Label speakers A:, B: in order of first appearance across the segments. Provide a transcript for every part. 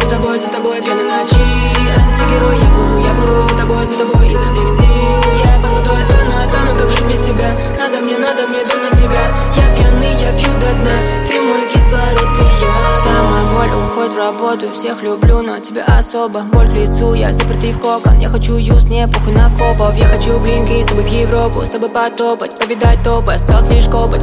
A: за тобой, пьяный в ночи. Антигерой, я плыву за тобой изо всех сил. Я под водой тону, как жить без тебя. Надо мне доза тебя. Я пьяный, я пью до дна. Ты мой кислород, и я. Вся моя боль уходит в работу. Всех люблю, но тебя особо. Боль к лицу, я запертый в кокон. Я хочу юз, мне похуй на копов. Я хочу блинки, с тобой в Европу. С тобой потопать, повидать топы. Осталось лишь копать.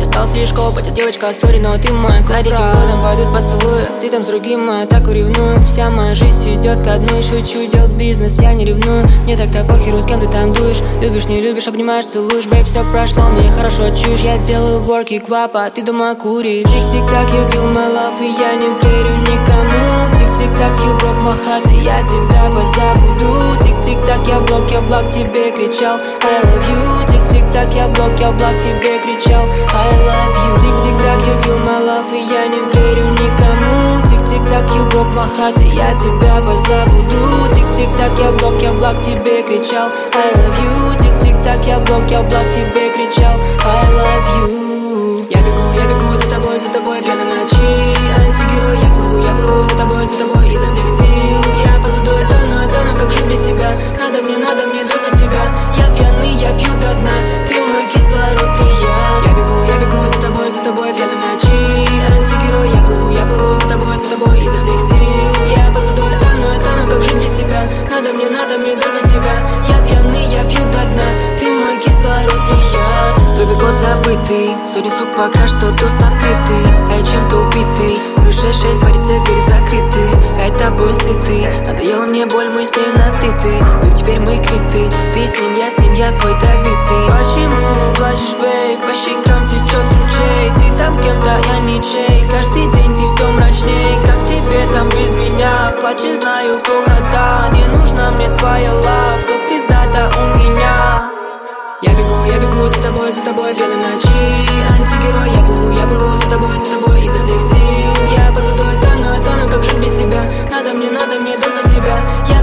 A: А девочка, сори, но ты моя клад. За этим годом пойдут поцелуи. Ты там с другим, а я так ревную. Вся моя жизнь идет ко дну. Шучу, делать бизнес, я не ревную. Мне так-то похеру, с кем ты там дуешь. Любишь, не любишь, обнимаешь, целуешь. Бэйб, все прошло, мне хорошо чуешь. Я делаю ворки, квапа, ты дома куришь. Тик-тик-так, you kill my love, и я не верю никому. Тик-тик-так, you broke my heart, и я тебя позабуду. Тик-тик-так, я блок тебе кричал I love you. Тик-тик-так, я блок тебе кричал I love you. Тик-тик-так, you kill my love, и я не верю никому. Тик-тик-так, you broke my heart, и я тебя позабуду. Тик-тик-так, я блок тебе кричал I love you. Тик-тик-так, я блок тебе кричал I love you. Я бегу за тобой, пьяный в ночи. Антигерой, я плыву за тобой изо всех сил. Я под водой тону, как жить без тебя. Надо мне доза тебя. Я пьяный, я пью до дна. Ты мой кислород, и я. Я бегу за тобой, пьяный в ночи. Антигерой, я плыву за тобой изо всех сил. Я под водой тону, как жить без тебя. Надо мне доза тебя. Я пьяный, я пью до дна. Ты мой кислород, и я. Вроде год забытый, сотни сук пока что дост открытый. А я чем-то убитый, крыша 6, варится, двери закрыты. А я тобой сытый, надоела мне боль, мы с нею на ты. Но теперь мы квиты, ты с ним, я твой Давид. Почему плачешь, бэй, по щекам течет ручей. Ты там с кем-то, я ничей. Каждый день ты все мрачней. Как тебе там без меня? Плачешь, знаю, плохо, да. Не нужна мне твоя лав, все пиздата у меня. Я бегу за тобой, пьяный в ночи. Антигерой, я плыву за тобой изо всех сил. Я под водой тону, как жить без тебя. Надо мне доза тебя. Я